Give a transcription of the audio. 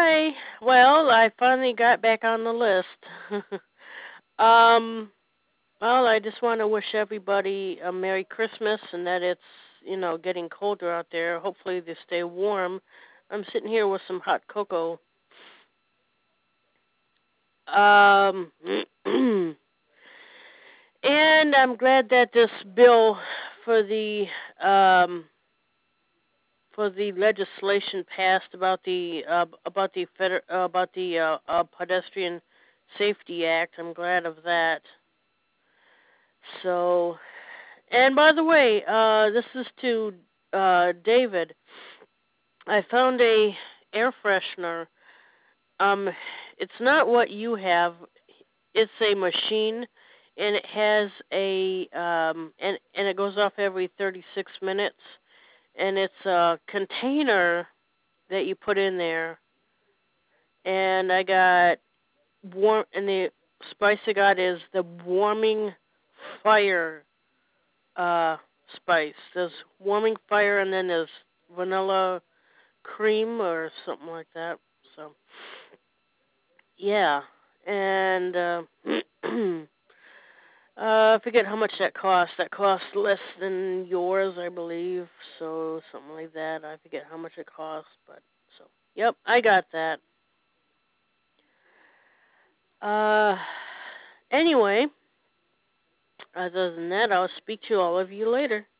Hi. Well, I finally got back on the list. um, well, I just want to wish everybody a Merry Christmas and that it's getting colder out there. Hopefully they stay warm. I'm sitting here with some hot cocoa. Um, and I'm glad that this bill for the um for the legislation passed about the pedestrian safety act. I'm glad of that. So, and by the way, this is to David. I found a air freshener. Um, it's not what you have. It's a machine, and it has and it goes off every 36 minutes, and it's a container that you put in there. And I got and the spice I got is the warming fire uh spice. There's warming fire and then there's vanilla cream or something like that. So yeah. And I forget how much that cost. That cost less than yours, I believe. So something like that. I forget how much it cost, but so yep, I got that. Uh anyway, other than that, I'll speak to all of you later.